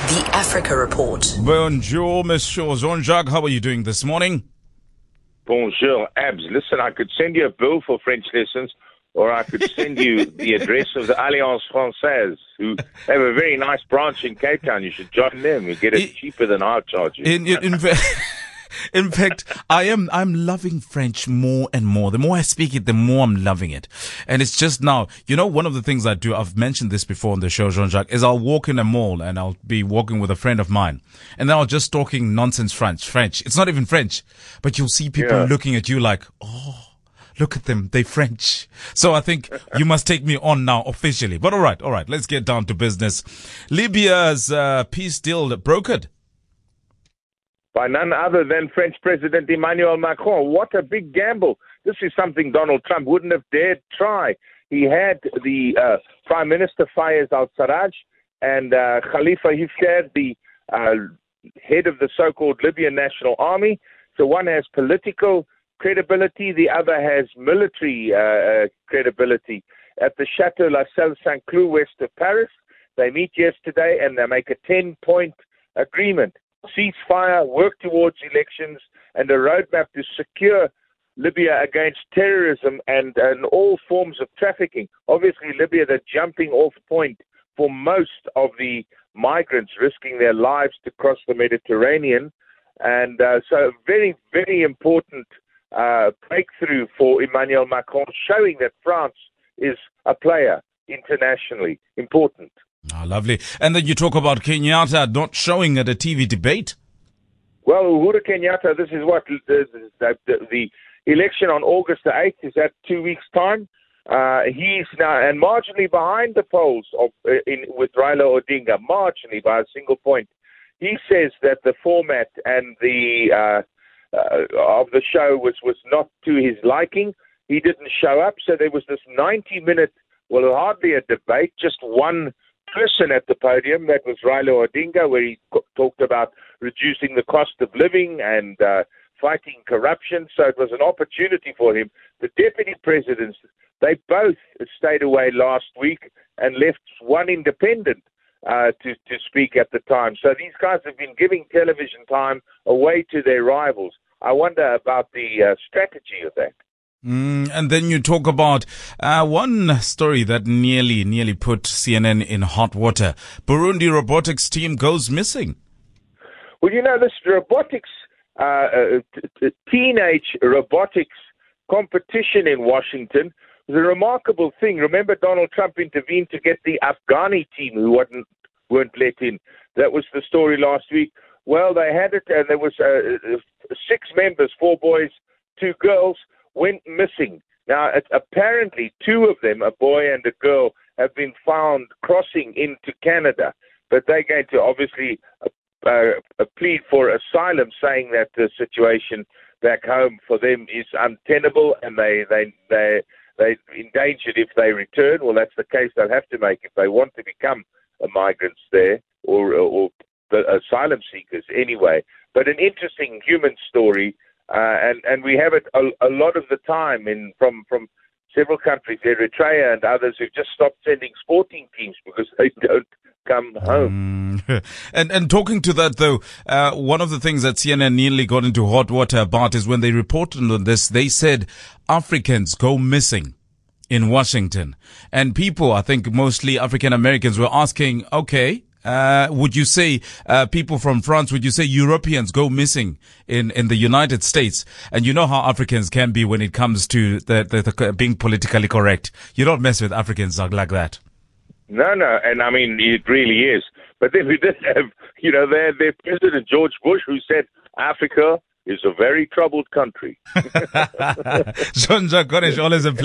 The Africa Report. Bonjour, Monsieur Jean-Jacques. How are you doing this morning? Bonjour, Abs. Listen, I could send you a bill for French lessons, or I could send you the address of the Alliance Française, who have a very nice branch in Cape Town. You should join them. You get it cheaper than I'll charge you. In fact, I'm loving French more and more. The more I speak it, the more I'm loving it. And it's just now, one of the things I do, I've mentioned this before on the show, Jean-Jacques, is I'll walk in a mall and I'll be walking with a friend of mine. And then I'll just talking nonsense French. It's not even French, but you'll see people looking at you like, oh, look at them. They're French. So I think you must take me on now officially. But all right. Let's get down to business. Libya's peace deal brokered by none other than French President Emmanuel Macron. What a big gamble. This is something Donald Trump wouldn't have dared try. He had the Prime Minister Fayez al-Sarraj and Khalifa Haftar, the head of the so-called Libyan National Army. So one has political credibility, the other has military credibility. At the Chateau La Salle Saint-Cloud west of Paris, they meet yesterday and they make a 10-point agreement. Ceasefire, work towards elections, and a roadmap to secure Libya against terrorism and all forms of trafficking. Obviously, Libya, the jumping off point for most of the migrants risking their lives to cross the Mediterranean. And so very, very important breakthrough for Emmanuel Macron, showing that France is a player internationally important. Oh, lovely. And then you talk about Kenyatta not showing at a TV debate. Well, Uhuru Kenyatta, this is what the election on August the 8th is at 2 weeks' time. He's now and marginally behind the polls with Raila Odinga, marginally by a single point. He says that the format and the of the show was not to his liking. He didn't show up, so there was this 90-minute, well, hardly a debate, just one person at the podium. That was Raila Odinga, where he talked about reducing the cost of living and fighting corruption. So it was an opportunity for him. The deputy presidents, they both stayed away last week and left one independent to speak at the time. So these guys have been giving television time away to their rivals. I wonder about the strategy of that. And then you talk about one story that nearly put CNN in hot water. Burundi robotics team goes missing. Well, this robotics, teenage robotics competition in Washington was a remarkable thing. Remember, Donald Trump intervened to get the Afghani team who weren't let in. That was the story last week. Well, they had it, and there was 6 members, 4 boys, 2 girls, went missing. Now, apparently 2 of them, a boy and a girl, have been found crossing into Canada, but they're going to obviously plead for asylum, saying that the situation back home for them is untenable and they're endangered if they return. Well, that's the case they'll have to make if they want to become migrants there or asylum seekers anyway. But an interesting human story. And we have it a lot of the time from several countries, Eritrea and others, who've just stopped sending sporting teams because they don't come home. And talking to that, though, one of the things that CNN nearly got into hot water about is when they reported on this, they said Africans go missing in Washington. And people, I think mostly African Americans, were asking, okay, would you say people from France, would you say Europeans go missing in the United States? And you know how Africans can be when it comes to the being politically correct. You don't mess with Africans like that. No, and I mean, it really is. But then we did have, their President George Bush, who said Africa is a very troubled country. Jean-Jacques Gonesh, always a